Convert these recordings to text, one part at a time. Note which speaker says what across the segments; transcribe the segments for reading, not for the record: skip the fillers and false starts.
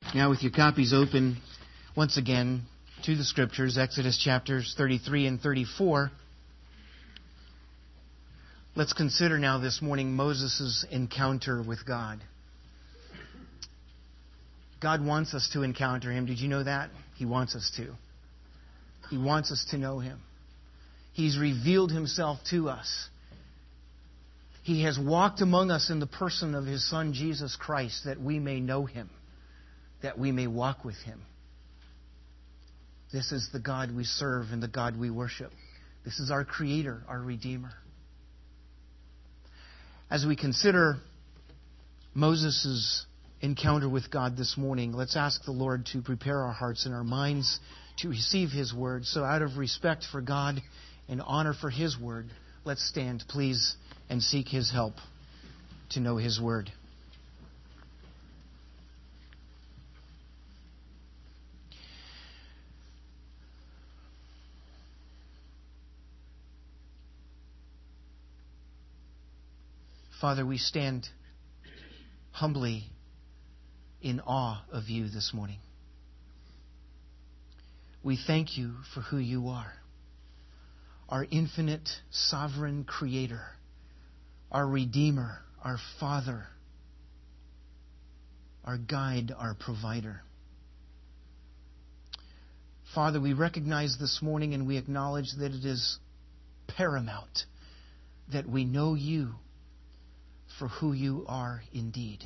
Speaker 1: Now with your copies open once again to the Scriptures, Exodus chapters 33 and 34, let's consider now this morning Moses' encounter with God. God wants us to encounter Him. Did you know that? He wants us to. He wants us to know Him. He's revealed Himself to us. He has walked among us in the person of His Son, Jesus Christ, that we may know Him, that we may walk with Him. This is the God we serve and the God we worship. This is our Creator, our Redeemer. As we consider Moses' encounter with God this morning, let's ask the Lord to prepare our hearts and our minds to receive His Word. So out of respect for God and honor for His Word, let's stand, please, and seek His help to know His Word. Father, we stand humbly in awe of You this morning. We thank You for who You are, our infinite, sovereign Creator, our Redeemer, our Father, our Guide, our Provider. Father, we recognize this morning and we acknowledge that it is paramount that we know You for who You are indeed.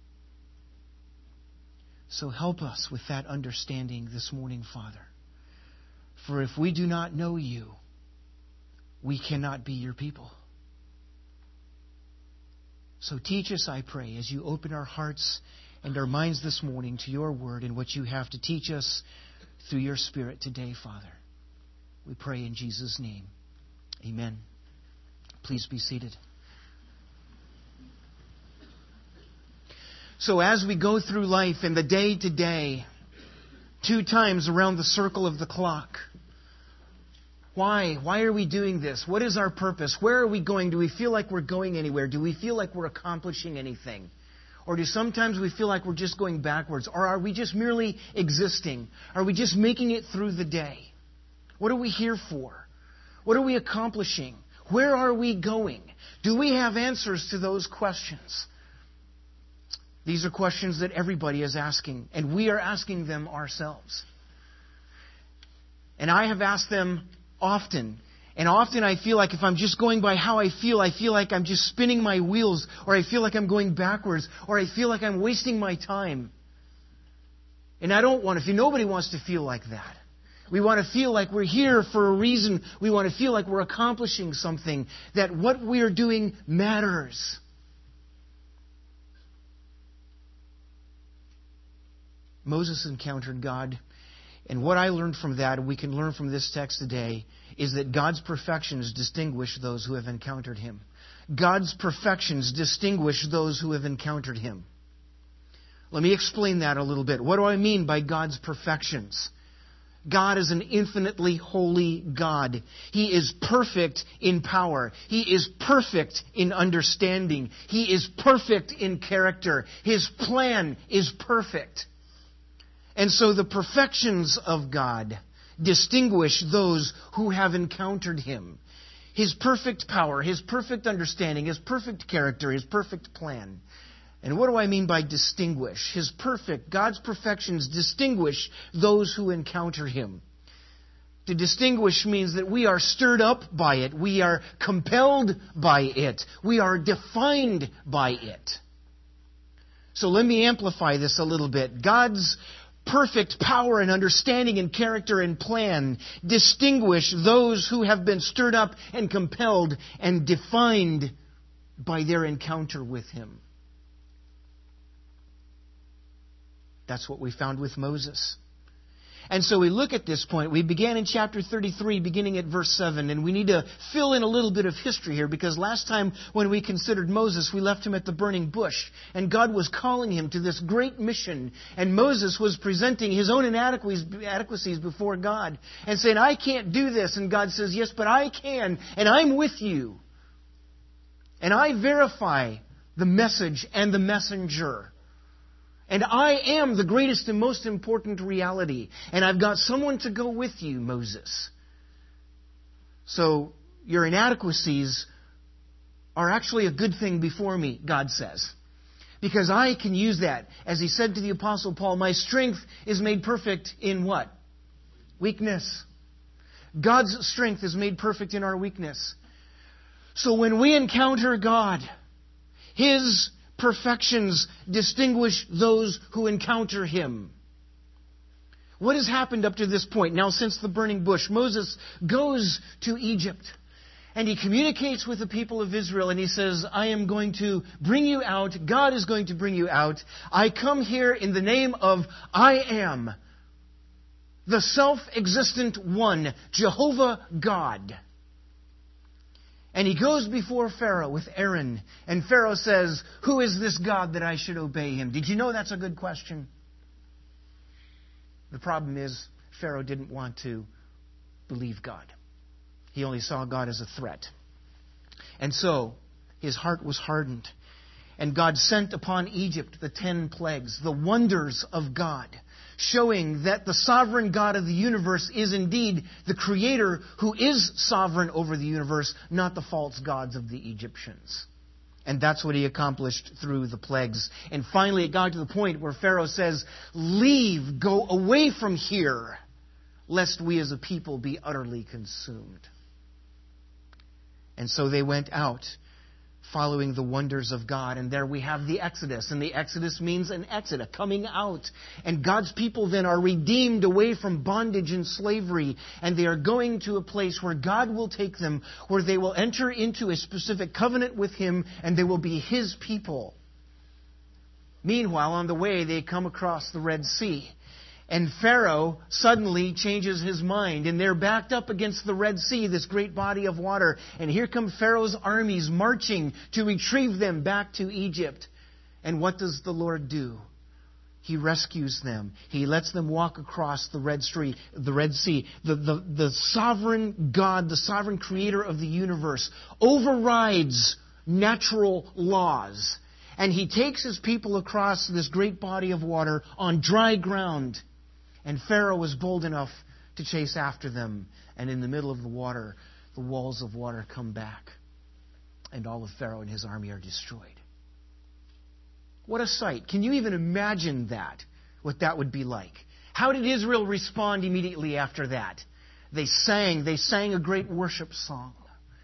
Speaker 1: So help us with that understanding this morning, Father. For if we do not know You, we cannot be Your people. So teach us, I pray, as You open our hearts and our minds this morning to Your Word and what You have to teach us through Your Spirit today, Father. We pray in Jesus' name. Amen. Please be seated. So as we go through life in the day to day, 2 times around the circle of the clock, why? Why are we doing this? What is our purpose? Where are we going? Do we feel like we're going anywhere? Do we feel like we're accomplishing anything? Or do sometimes we feel like we're just going backwards? Or are we just merely existing? Are we just making it through the day? What are we here for? What are we accomplishing? Where are we going? Do we have answers to those questions? These are questions that everybody is asking, and we are asking them ourselves. And I have asked them often. And often I feel like if I'm just going by how I feel like I'm just spinning my wheels, or I feel like I'm going backwards, or I feel like I'm wasting my time. And I don't want to. Nobody wants to feel like that. We want to feel like we're here for a reason. We want to feel like we're accomplishing something, that what we are doing matters. Moses encountered God, and what I learned from that, and we can learn from this text today, is that God's perfections distinguish those who have encountered Him. God's perfections distinguish those who have encountered Him. Let me explain that a little bit. What do I mean by God's perfections? God is an infinitely holy God. He is perfect in power. He is perfect in understanding. He is perfect in character. His plan is perfect. And so the perfections of God distinguish those who have encountered Him. His perfect power, His perfect understanding, His perfect character, His perfect plan. And what do I mean by distinguish? God's perfections distinguish those who encounter Him. To distinguish means that we are stirred up by it. We are compelled by it. We are defined by it. So let me amplify this a little bit. God's perfect power and understanding and character and plan distinguish those who have been stirred up and compelled and defined by their encounter with Him. That's what we found with Moses. And so we look at this point. We began in chapter 33, beginning at verse 7. And we need to fill in a little bit of history here, because last time when we considered Moses, we left him at the burning bush. And God was calling him to this great mission. And Moses was presenting his own inadequacies before God and saying, I can't do this. And God says, yes, but I can. And I'm with you. And I verify the message and the messenger. And I am the greatest and most important reality. And I've got someone to go with you, Moses. So your inadequacies are actually a good thing before me, God says. Because I can use that. As he said to the Apostle Paul, my strength is made perfect in what? Weakness. God's strength is made perfect in our weakness. So when we encounter God, His perfections distinguish those who encounter Him. What has happened up to this point? Now, since the burning bush, Moses goes to Egypt. And he communicates with the people of Israel and he says, I am going to bring you out. God is going to bring you out. I come here in the name of I am, the self-existent one, Jehovah God. And he goes before Pharaoh with Aaron. And Pharaoh says, who is this God that I should obey him? Did you know that's a good question? The problem is, Pharaoh didn't want to believe God. He only saw God as a threat. And so, his heart was hardened. And God sent upon Egypt the 10 plagues, the wonders of God, showing that the sovereign God of the universe is indeed the Creator who is sovereign over the universe, not the false gods of the Egyptians. And that's what he accomplished through the plagues. And finally it got to the point where Pharaoh says, leave, go away from here, lest we as a people be utterly consumed. And so they went out, following the wonders of God. And there we have the Exodus. And the Exodus means an exit, a coming out. And God's people then are redeemed away from bondage and slavery. And they are going to a place where God will take them, where they will enter into a specific covenant with Him, and they will be His people. Meanwhile, on the way, they come across the Red Sea. And Pharaoh suddenly changes his mind. And they're backed up against the Red Sea, this great body of water. And here come Pharaoh's armies marching to retrieve them back to Egypt. And what does the Lord do? He rescues them. He lets them walk across the Red Sea. The sovereign God, the sovereign Creator of the universe, overrides natural laws. And He takes His people across this great body of water on dry ground. And Pharaoh was bold enough to chase after them. And in the middle of the water, the walls of water come back. And all of Pharaoh and his army are destroyed. What a sight. Can you even imagine that? What that would be like? How did Israel respond immediately after that? They sang a great worship song.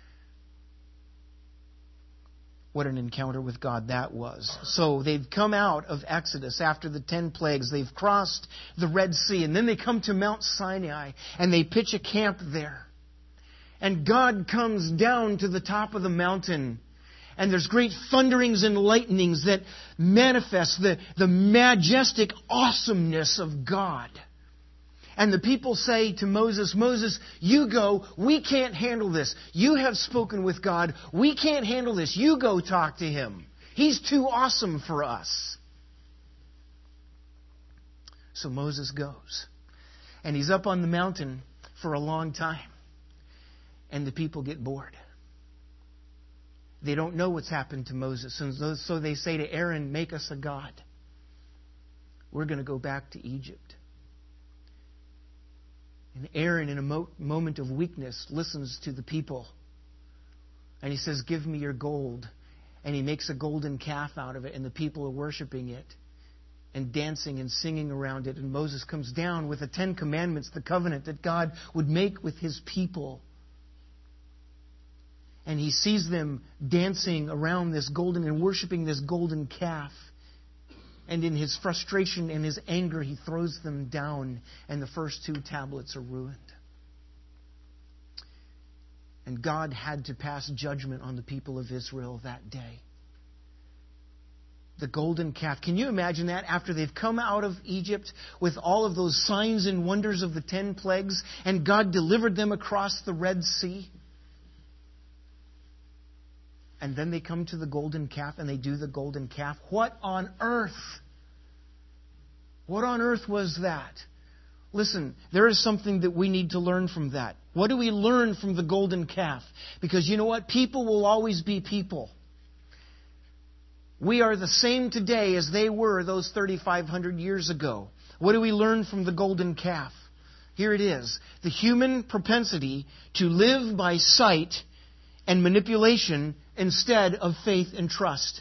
Speaker 1: What an encounter with God that was. So they've come out of Exodus after the 10 plagues. They've crossed the Red Sea. And then they come to Mount Sinai and they pitch a camp there. And God comes down to the top of the mountain. And there's great thunderings and lightnings that manifest the majestic awesomeness of God. And the people say to Moses, Moses, you go. We can't handle this. You have spoken with God. We can't handle this. You go talk to Him. He's too awesome for us. So Moses goes. And he's up on the mountain for a long time. And the people get bored. They don't know what's happened to Moses. And so they say to Aaron, make us a god. We're going to go back to Egypt. And Aaron, in a moment of weakness, listens to the people. And he says, give me your gold. And he makes a golden calf out of it. And the people are worshiping it and dancing and singing around it. And Moses comes down with the 10 Commandments, the covenant that God would make with His people. And he sees them dancing around this golden and worshiping this golden calf. And in his frustration and his anger, he throws them down, and the first 2 tablets are ruined. And God had to pass judgment on the people of Israel that day. The golden calf. Can you imagine that? After they've come out of Egypt with all of those signs and wonders of the 10 plagues, and God delivered them across the Red Sea. And then they come to the golden calf and they do the golden calf. What on earth? What on earth was that? Listen, there is something that we need to learn from that. What do we learn from the golden calf? Because you know what? People will always be people. We are the same today as they were those 3,500 years ago. What do we learn from the golden calf? Here it is. The human propensity to live by sight and manipulation instead of faith and trust.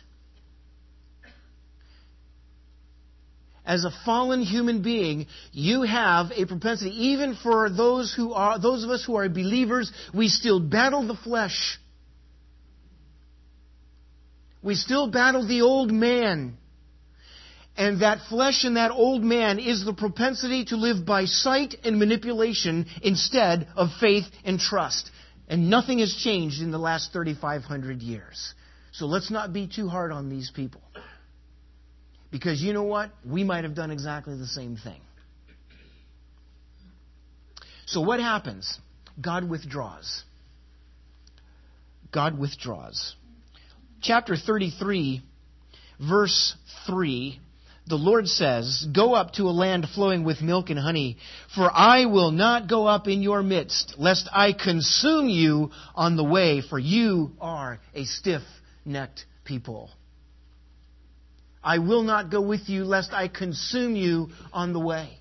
Speaker 1: As a fallen human being, you have a propensity, even for those of us who are believers, we still battle the flesh. We still battle the old man. And that flesh and that old man is the propensity to live by sight and manipulation instead of faith and trust. And nothing has changed in the last 3,500 years. So let's not be too hard on these people. Because you know what? We might have done exactly the same thing. So what happens? God withdraws. God withdraws. Chapter 33, verse 3, the Lord says, "Go up to a land flowing with milk and honey, for I will not go up in your midst, lest I consume you on the way, for you are a stiff-necked people. I will not go with you, lest I consume you on the way."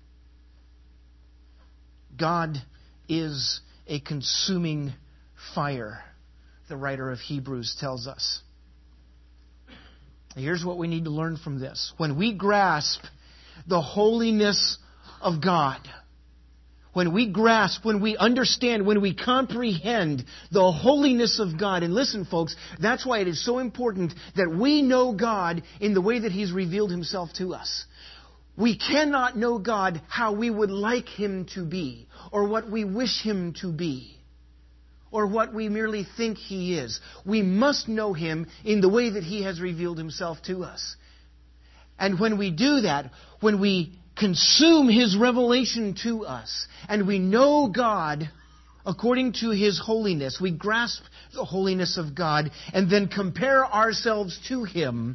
Speaker 1: God is a consuming fire, the writer of Hebrews tells us. Here's what we need to learn from this. When we grasp the holiness of God, when we grasp, when we understand, when we comprehend the holiness of God, and listen, folks, that's why it is so important that we know God in the way that He's revealed Himself to us. We cannot know God how we would like Him to be, or what we wish Him to be, or what we merely think He is. We must know Him in the way that He has revealed Himself to us. And when we do that, when we consume His revelation to us, and we know God according to His holiness, we grasp the holiness of God, and then compare ourselves to Him,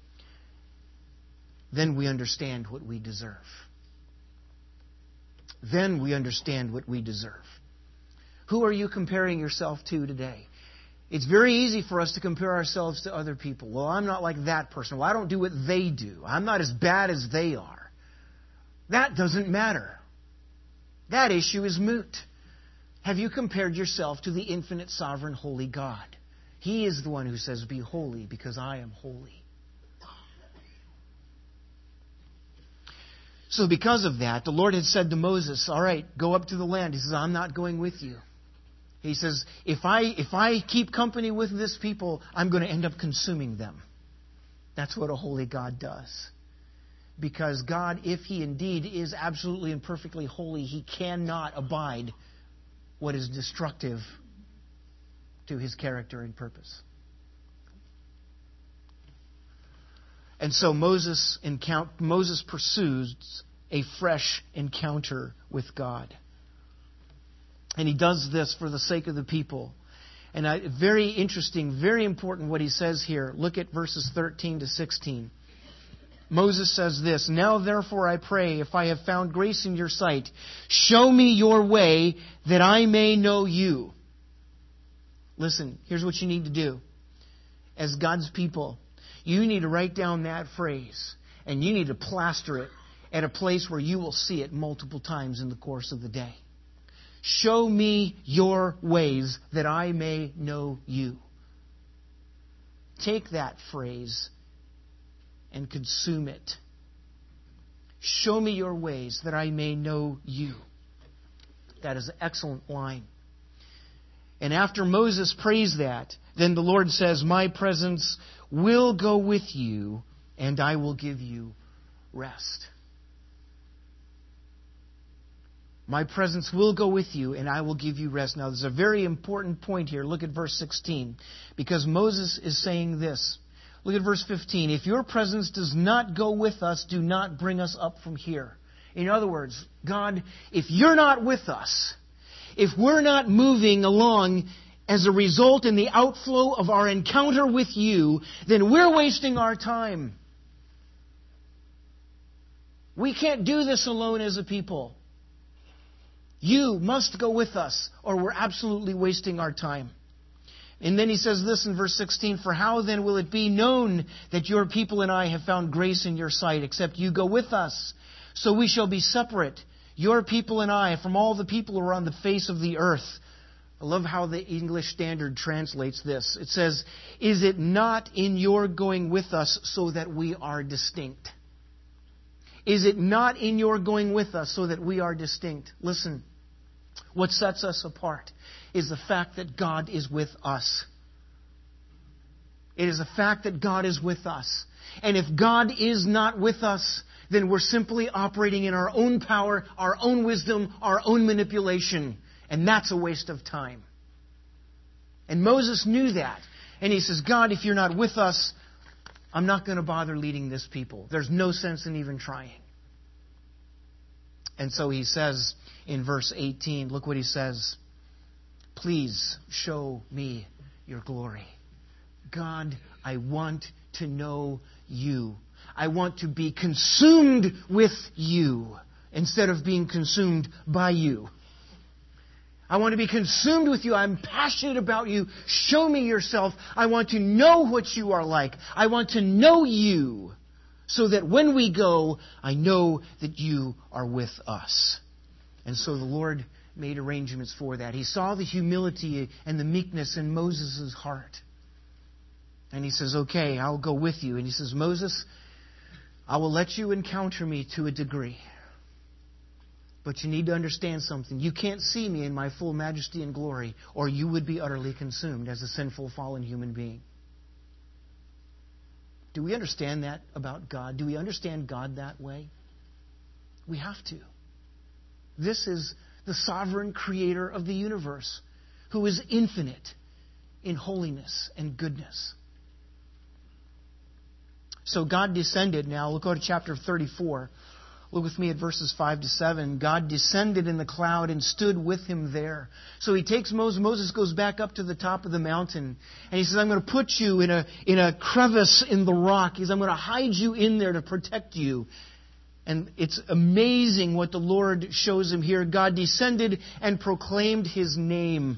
Speaker 1: then we understand what we deserve. Then we understand what we deserve. Who are you comparing yourself to today? It's very easy for us to compare ourselves to other people. Well, I'm not like that person. Well, I don't do what they do. I'm not as bad as they are. That doesn't matter. That issue is moot. Have you compared yourself to the infinite, sovereign, holy God? He is the one who says, "Be holy because I am holy." So because of that, the Lord had said to Moses, "All right, go up to the land." He says, "I'm not going with you." He says, if I keep company with this people, I'm going to end up consuming them. That's what a holy God does. Because God, if He indeed is absolutely and perfectly holy, He cannot abide what is destructive to His character and purpose. And so Moses pursues a fresh encounter with God. And he does this for the sake of the people. And very interesting, very important what he says here. Look at verses 13 to 16. Moses says this, "Now therefore I pray, if I have found grace in your sight, show me your way that I may know you." Listen, here's what you need to do. As God's people, you need to write down that phrase, and you need to plaster it at a place where you will see it multiple times in the course of the day. Show me your ways that I may know you. Take that phrase and consume it. Show me your ways that I may know you. That is an excellent line. And after Moses prays that, then the Lord says, "My presence will go with you, and I will give you rest." My presence will go with you, and I will give you rest. Now, there's a very important point here. Look at verse 16. Because Moses is saying this. Look at verse 15. "If your presence does not go with us, do not bring us up from here." In other words, God, if you're not with us, if we're not moving along as a result in the outflow of our encounter with you, then we're wasting our time. We can't do this alone as a people. You must go with us, or we're absolutely wasting our time. And then he says this in verse 16, "For how then will it be known that your people and I have found grace in your sight, except you go with us? So we shall be separate, your people and I, from all the people who are on the face of the earth." I love how the English Standard translates this. It says, "Is it not in your going with us so that we are distinct?" Is it not in your going with us so that we are distinct? Listen, what sets us apart is the fact that God is with us. It is the fact that God is with us. And if God is not with us, then we're simply operating in our own power, our own wisdom, our own manipulation. And that's a waste of time. And Moses knew that. And he says, "God, if you're not with us, I'm not going to bother leading this people. There's no sense in even trying." And so he says in verse 18, look what he says, "Please show me your glory." God, I want to know you. I want to be consumed with you instead of being consumed by you. I want to be consumed with you. I'm passionate about you. Show me yourself. I want to know what you are like. I want to know you so that when we go, I know that you are with us. And so the Lord made arrangements for that. He saw the humility and the meekness in Moses' heart. And he says, "Okay, I'll go with you." And he says, "Moses, I will let you encounter me to a degree. But you need to understand something. You can't see me in my full majesty and glory, or you would be utterly consumed as a sinful, fallen human being." Do we understand that about God? Do we understand God that way? We have to. This is the sovereign creator of the universe, who is infinite in holiness and goodness. So God descended. Now, look go to chapter 34. Look with me at verses 5 to 7. "God descended in the cloud and stood with him there." So he takes Moses. Moses goes back up to the top of the mountain. And he says, "I'm going to put you in a crevice in the rock." He says, "I'm going to hide you in there to protect you." And it's amazing what the Lord shows him here. God descended and proclaimed his name.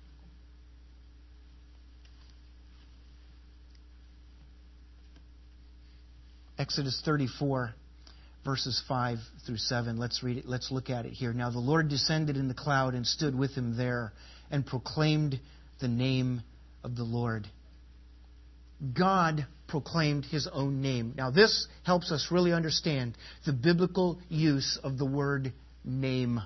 Speaker 1: Exodus 34. Verses 5 through 7. Let's read it. Let's look at it here. "Now the Lord descended in the cloud and stood with him there and proclaimed the name of the Lord." God proclaimed his own name. Now this helps us really understand the biblical use of the word name.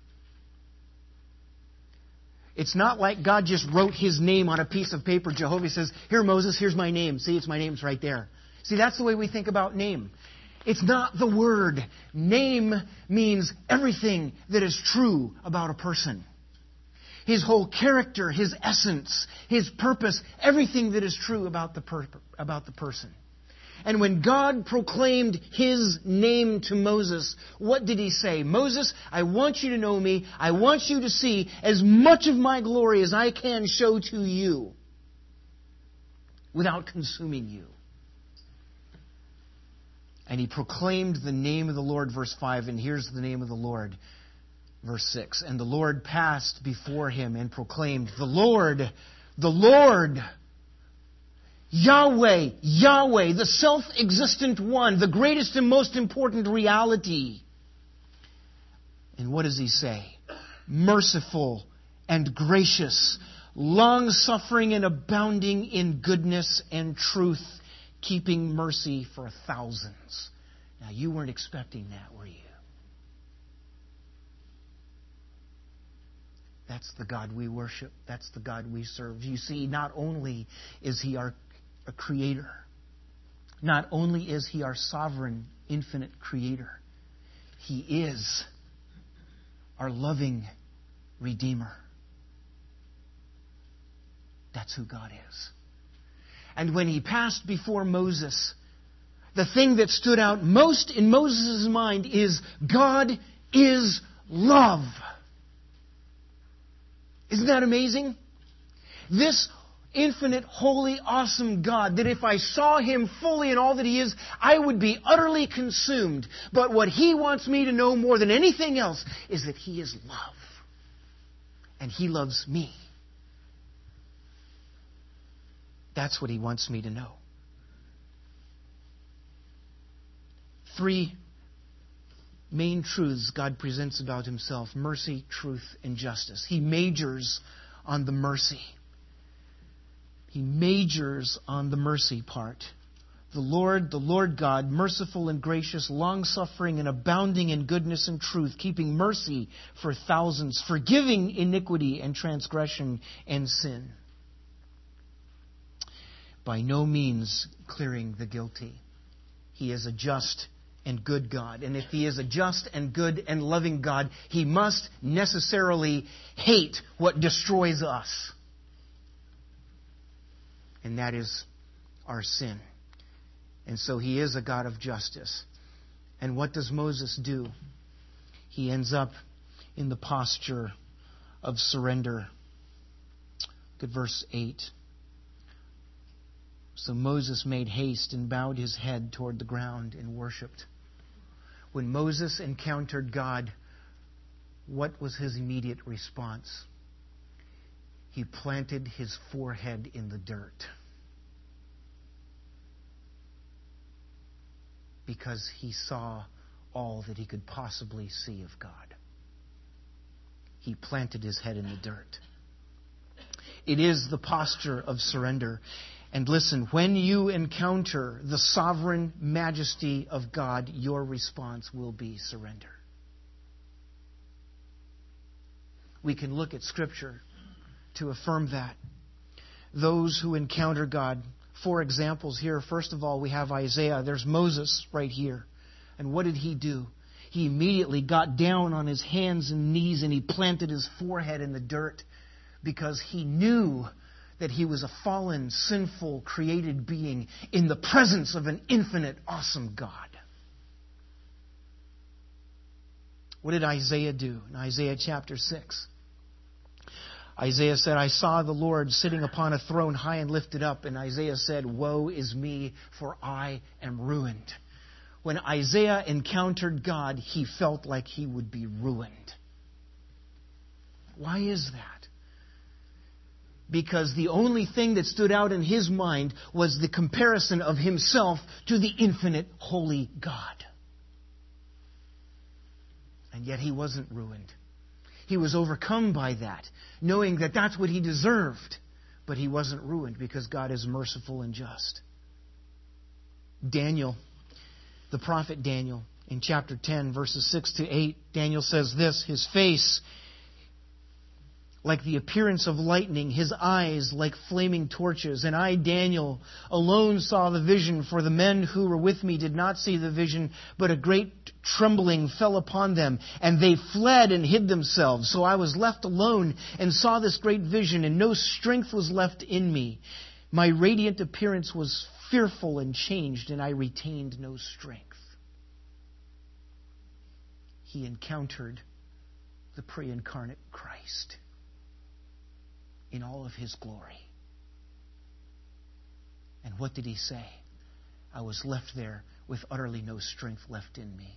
Speaker 1: It's not like God just wrote his name on a piece of paper. Jehovah says, "Here, Moses, here's my name. See, my name's right there." See, that's the way we think about name. It's not the word. Name means everything that is true about a person. His whole character, his essence, his purpose, everything that is true about the person. And when God proclaimed his name to Moses, what did he say? "Moses, I want you to know me. I want you to see as much of my glory as I can show to you without consuming you." And he proclaimed the name of the Lord, verse 5, and here's the name of the Lord, verse 6. "And the Lord passed before him and proclaimed, the Lord, Yahweh, Yahweh, the self-existent one, the greatest and most important reality." And what does he say? "Merciful and gracious, long-suffering and abounding in goodness and truth, keeping mercy for thousands." Now, you weren't expecting that, were you? That's the God we worship. That's the God we serve. You see, not only is he our creator, not only is he our sovereign, infinite creator, he is our loving Redeemer. That's who God is. And when he passed before Moses, the thing that stood out most in Moses' mind is God is love. Isn't that amazing? This infinite, holy, awesome God, that if I saw him fully in all that he is, I would be utterly consumed. But what he wants me to know more than anything else is that he is love. And he loves me. That's what He wants me to know. 3 main truths God presents about Himself: mercy, truth, and justice. He majors on the mercy. He majors on the mercy part. The Lord God, merciful and gracious, long-suffering and abounding in goodness and truth, keeping mercy for thousands, forgiving iniquity and transgression and sin. By no means clearing the guilty. He is a just and good God. And if He is a just and good and loving God, He must necessarily hate what destroys us. And that is our sin. And so He is a God of justice. And what does Moses do? He ends up in the posture of surrender. Look at verse 8. So Moses made haste and bowed his head toward the ground and worshipped. When Moses encountered God, what was his immediate response? He planted his forehead in the dirt. Because he saw all that he could possibly see of God. He planted his head in the dirt. It is the posture of surrender. And listen, when you encounter the sovereign majesty of God, your response will be surrender. We can look at Scripture to affirm that. Those who encounter God, 4 examples here. First of all, we have Isaiah. There's Moses right here. And what did he do? He immediately got down on his hands and knees and he planted his forehead in the dirt because he knew that he was a fallen, sinful, created being in the presence of an infinite, awesome God. What did Isaiah do in Isaiah chapter 6? Isaiah said, I saw the Lord sitting upon a throne high and lifted up. And Isaiah said, woe is me, for I am ruined. When Isaiah encountered God, he felt like he would be ruined. Why is that? Because the only thing that stood out in his mind was the comparison of himself to the infinite, holy God. And yet he wasn't ruined. He was overcome by that, knowing that that's what he deserved. But he wasn't ruined because God is merciful and just. Daniel, the prophet Daniel, in chapter 10, verses 6 to 8, Daniel says this, his face like the appearance of lightning, his eyes like flaming torches. And I, Daniel, alone saw the vision, for the men who were with me did not see the vision, but a great trembling fell upon them, and they fled and hid themselves. So I was left alone and saw this great vision, and no strength was left in me. My radiant appearance was fearful and changed, and I retained no strength. He encountered the pre-incarnate Christ in all of His glory. And what did he say? I was left there with utterly no strength left in me.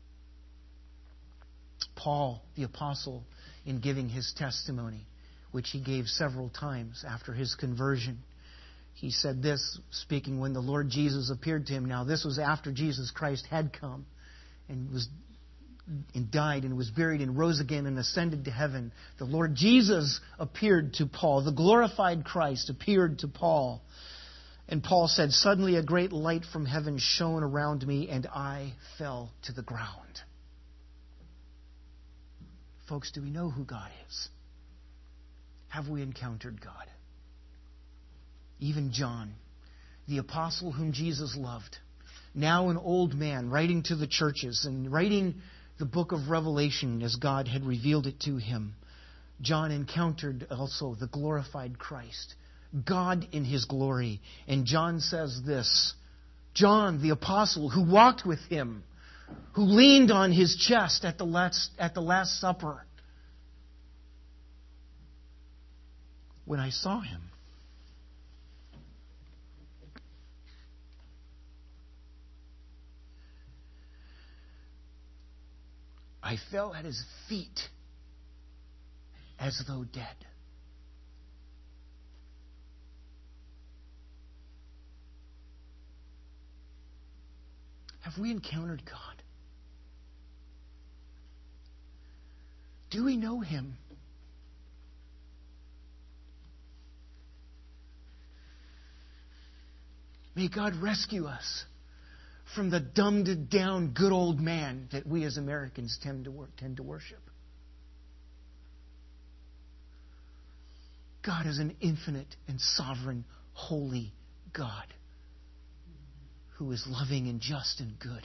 Speaker 1: Paul, the apostle, in giving his testimony, which he gave several times after his conversion, he said this, speaking when the Lord Jesus appeared to him. Now, this was after Jesus Christ had come and died and was buried and rose again and ascended to heaven. The Lord Jesus appeared to Paul. The glorified Christ appeared to Paul. And Paul said, suddenly a great light from heaven shone around me and I fell to the ground. Folks, do we know who God is? Have we encountered God? Even John, the apostle whom Jesus loved, now an old man, writing to the churches and writing the book of Revelation as God had revealed it to him. John encountered also the glorified Christ, God in His glory. And John says this, John, the apostle who walked with Him, who leaned on His chest at the Last Supper. When I saw Him, I fell at His feet as though dead. Have we encountered God? Do we know Him? May God rescue us from the dumbed down good old man that we as Americans tend to worship. God is an infinite and sovereign, holy God who is loving and just and good.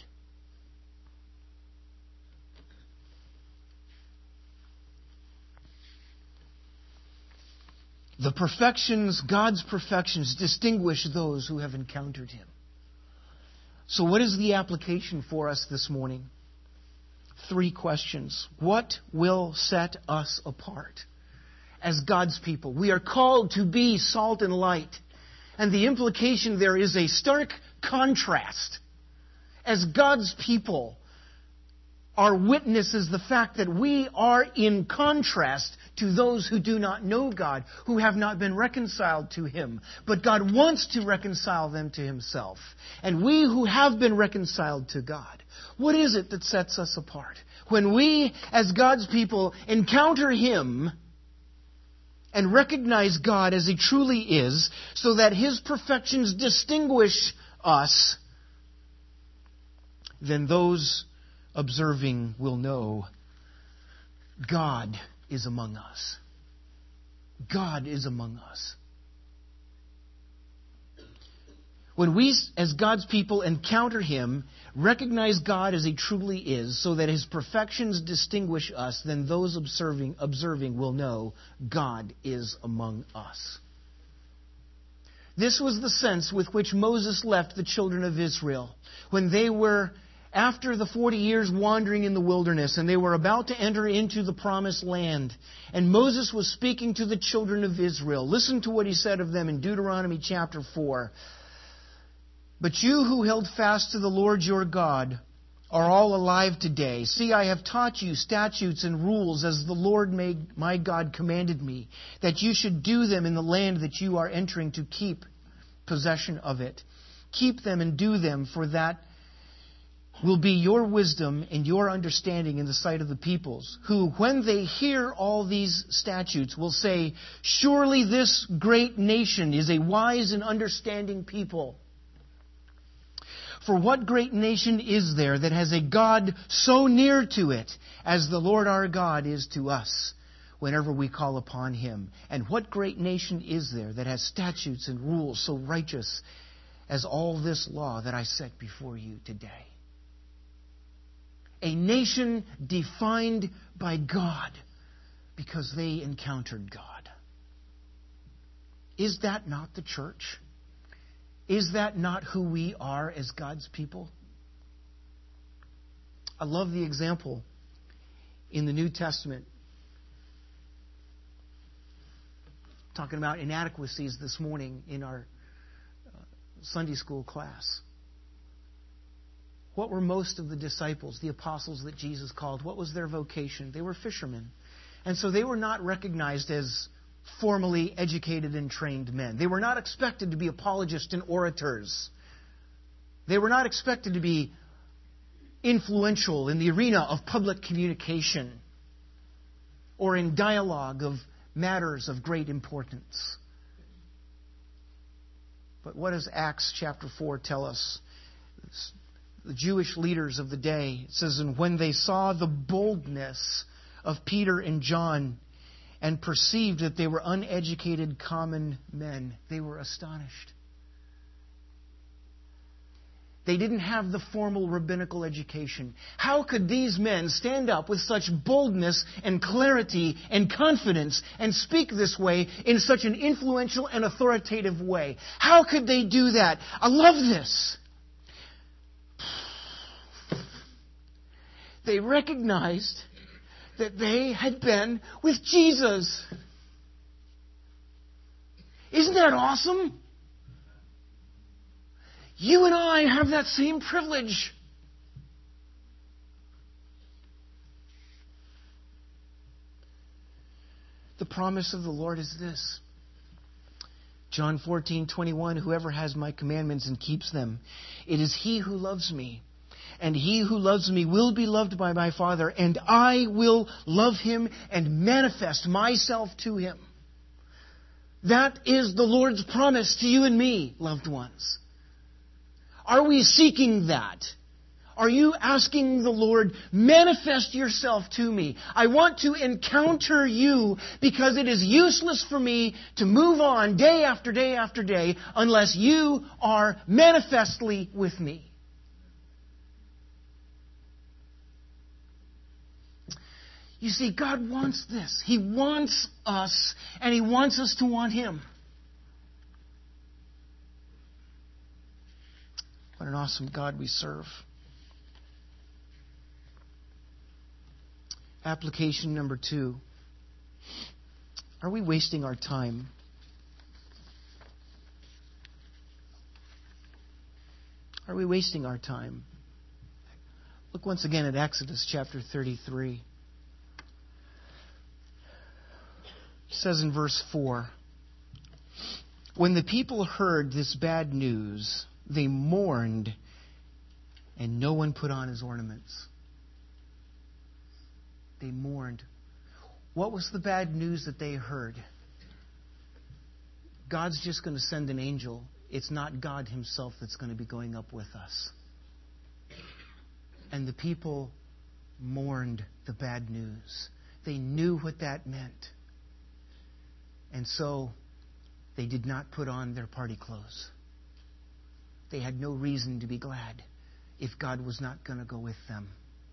Speaker 1: God's perfections distinguish those who have encountered Him. So what is the application for us this morning? 3 questions. What will set us apart as God's people? We are called to be salt and light. And the implication there is a stark contrast. As God's people, our witness is the fact that we are in contrast to those who do not know God, who have not been reconciled to Him. But God wants to reconcile them to Himself. And we who have been reconciled to God, what is it that sets us apart? When we, as God's people, encounter Him and recognize God as He truly is, so that His perfections distinguish us, then those observing will know God is among us. God is among us. When we, as God's people, encounter Him, recognize God as He truly is, so that His perfections distinguish us, then those observing will know God is among us. This was the sense with which Moses left the children of Israel when they were, after the 40 years wandering in the wilderness, and they were about to enter into the promised land. And Moses was speaking to the children of Israel. Listen to what he said of them in Deuteronomy chapter 4. But you who held fast to the Lord your God are all alive today. See, I have taught you statutes and rules as the Lord my God commanded me, that you should do them in the land that you are entering to keep possession of it. Keep them and do them, for that will be your wisdom and your understanding in the sight of the peoples, who, when they hear all these statutes, will say, surely this great nation is a wise and understanding people. For what great nation is there that has a God so near to it as the Lord our God is to us whenever we call upon Him? And what great nation is there that has statutes and rules so righteous as all this law that I set before you today? A nation defined by God because they encountered God. Is that not the church? Is that not who we are as God's people? I love the example in the New Testament. Talking about inadequacies this morning in our Sunday school class. What were most of the disciples, the apostles that Jesus called? What was their vocation? They were fishermen. And so they were not recognized as formally educated and trained men. They were not expected to be apologists and orators. They were not expected to be influential in the arena of public communication or in dialogue of matters of great importance. But what does Acts chapter 4 tell us? The Jewish leaders of the day, it says, and when they saw the boldness of Peter and John and perceived that they were uneducated common men, they were astonished. They didn't have the formal rabbinical education. How could these men stand up with such boldness and clarity and confidence and speak this way in such an influential and authoritative way? How could they do that? I love this. They recognized that they had been with Jesus. Isn't that awesome? You and I have that same privilege. The promise of the Lord is this. John 14:21, whoever has my commandments and keeps them, it is he who loves me. and he who loves me will be loved by my Father, and I will love him and manifest myself to him. That is the Lord's promise to you and me, loved ones. Are we seeking that? Are you asking the Lord, manifest yourself to me? I want to encounter you because it is useless for me to move on day after day after day unless you are manifestly with me. You see, God wants this. He wants us, and He wants us to want Him. What an awesome God we serve. Application number 2. Are we wasting our time? Are we wasting our time? Look once again at Exodus chapter 33. It says in verse 4, when the people heard this bad news, they mourned, and no one put on his ornaments. They mourned. What was the bad news that they heard? God's just going to send an angel. It's not God Himself that's going to be going up with us. And the people mourned the bad news. They knew what that meant. And so they did not put on their party clothes. They had no reason to be glad if God was not going to go with them.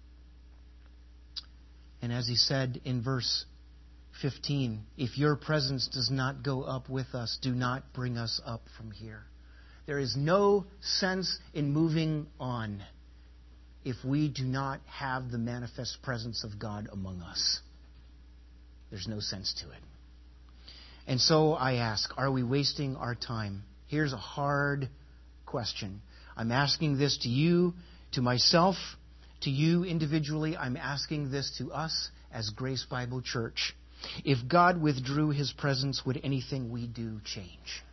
Speaker 1: And as He said in verse 15, if your presence does not go up with us, do not bring us up from here. There is no sense in moving on if we do not have the manifest presence of God among us. There's no sense to it. And so I ask, are we wasting our time? Here's a hard question. I'm asking this to you, to myself, to you individually. I'm asking this to us as Grace Bible Church. If God withdrew His presence, would anything we do change?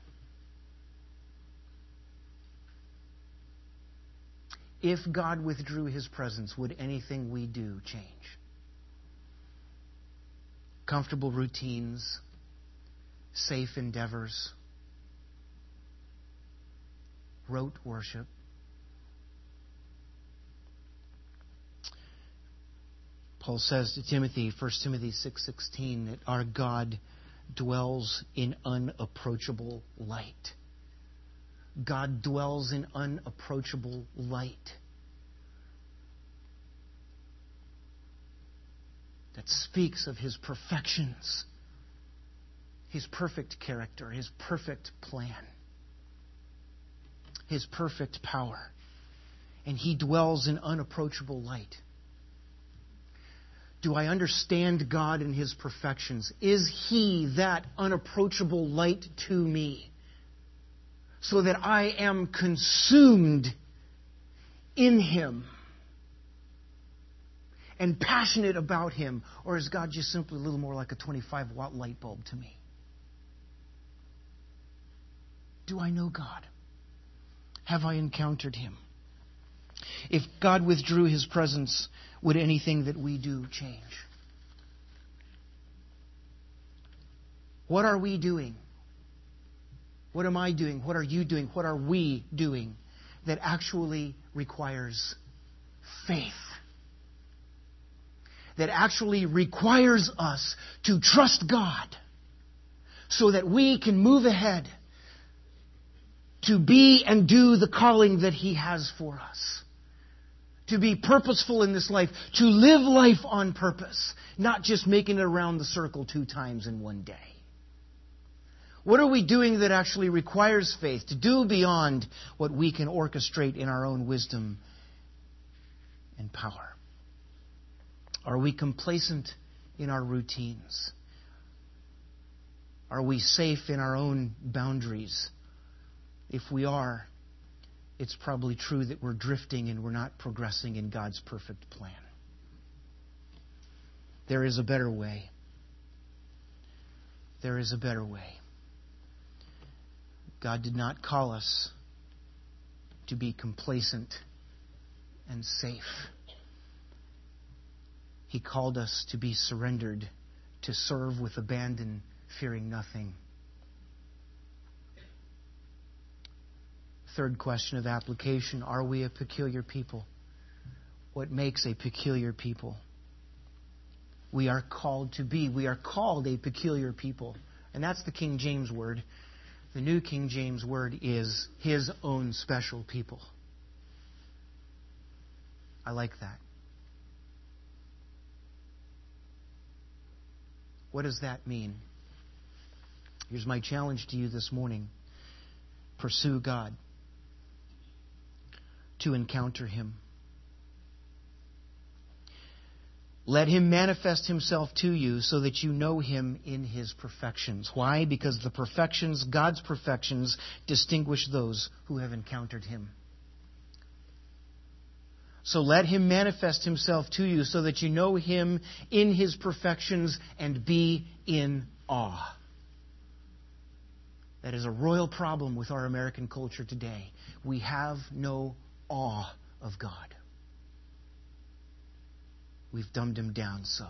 Speaker 1: If God withdrew His presence, would anything we do change? Comfortable routines, safe endeavors, rote worship. Paul says to Timothy, 1 Timothy 6:16, that our God dwells in unapproachable light. God dwells in unapproachable light. That speaks of His perfections, His perfect character, His perfect plan, His perfect power. And He dwells in unapproachable light. Do I understand God and His perfections? Is He that unapproachable light to me, so that I am consumed in Him and passionate about Him? Or is God just simply a little more like a 25-watt light bulb to me? Do I know God? Have I encountered Him? If God withdrew His presence, would anything that we do change? What are we doing? What am I doing? What are you doing? What are we doing that actually requires faith? That actually requires us to trust God so that we can move ahead to be and do the calling that He has for us. To be purposeful in this life. To live life on purpose. Not just making it around the circle 2 times in one day. What are we doing that actually requires faith? To do beyond what we can orchestrate in our own wisdom and power. Are we complacent in our routines? Are we safe in our own boundaries? If we are, it's probably true that we're drifting and we're not progressing in God's perfect plan. There is a better way. There is a better way. God did not call us to be complacent and safe. He called us to be surrendered, to serve with abandon, fearing nothing. Third question of application, are we a peculiar people? What makes a peculiar people? We are called to be. We are called a peculiar people. And that's the King James word. The New King James word is His own special people. I like that. What does that mean? Here's my challenge to you this morning. Pursue God. To encounter Him. Let Him manifest Himself to you so that you know Him in His perfections. Why? Because the perfections, God's perfections, distinguish those who have encountered Him. So let Him manifest Himself to you so that you know Him in His perfections and be in awe. That is a royal problem with our American culture today. We have no awe of God. We've dumbed Him down so.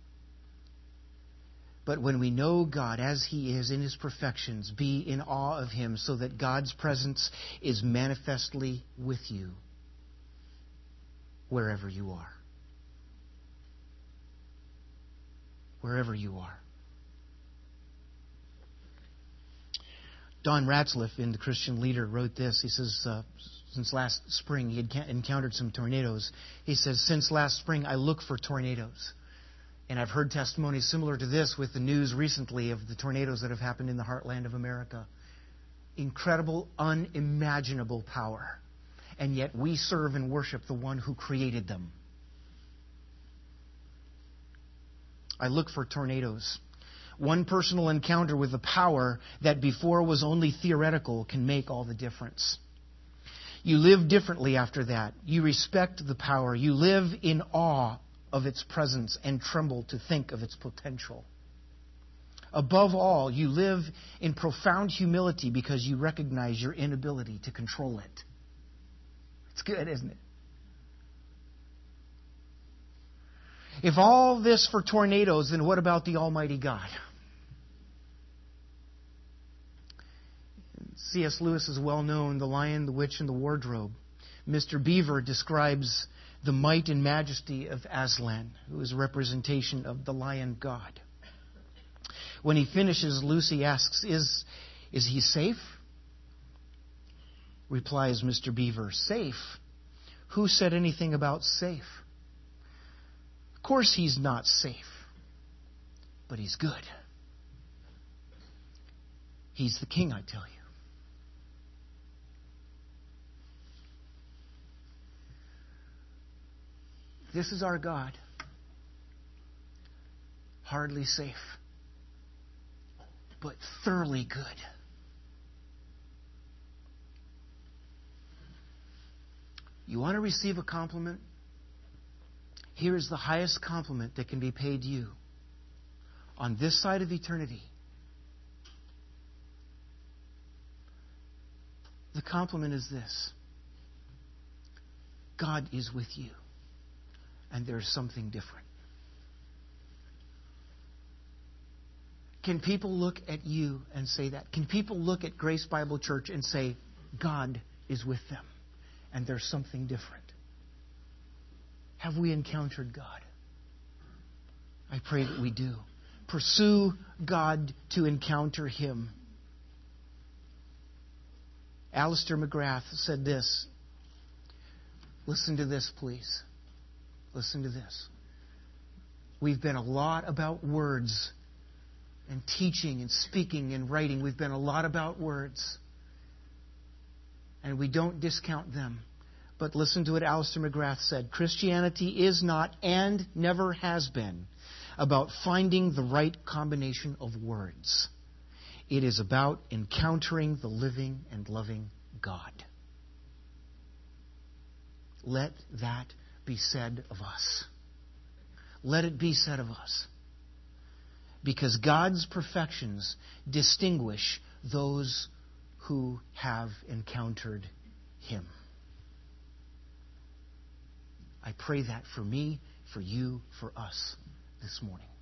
Speaker 1: But when we know God as He is in His perfections, be in awe of Him so that God's presence is manifestly with you wherever you are. Wherever you are. Don Ratzliff, in The Christian Leader, wrote this. He says, since last spring he had encountered some tornadoes. He says, since last spring I look for tornadoes. And I've heard testimonies similar to this with the news recently of the tornadoes that have happened in the heartland of America. Incredible, unimaginable power. And yet we serve and worship the one who created them. I look for tornadoes. One personal encounter with the power that before was only theoretical can make all the difference. You live differently after that. You respect the power. You live in awe of its presence and tremble to think of its potential. Above all, you live in profound humility because you recognize your inability to control it. It's good, isn't it? If all this for tornadoes, then what about the Almighty God? C.S. Lewis is well known, The Lion, the Witch, and the Wardrobe. Mr. Beaver describes the might and majesty of Aslan, who is a representation of the lion god. When he finishes, Lucy asks, is he safe? Replies Mr. Beaver, safe? Who said anything about safe? Of course he's not safe, but he's good. He's the king, I tell you. This is our God. Hardly safe, but thoroughly good. You want to receive a compliment? Here is the highest compliment that can be paid you on this side of eternity. The compliment is this: God is with you. And there's something different. Can people look at you and say that? Can people look at Grace Bible Church and say, God is with them, and there's something different? Have we encountered God? I pray that we do. Pursue God to encounter Him. Alistair McGrath said this. Listen to this, please. Listen to this. We've been a lot about words and teaching and speaking and writing. We've been a lot about words. And we don't discount them. But listen to what Alistair McGrath said. Christianity is not and never has been about finding the right combination of words. It is about encountering the living and loving God. Let that be said of us. Let it be said of us. Because God's perfections distinguish those who have encountered Him. I pray that for me, for you, for us this morning.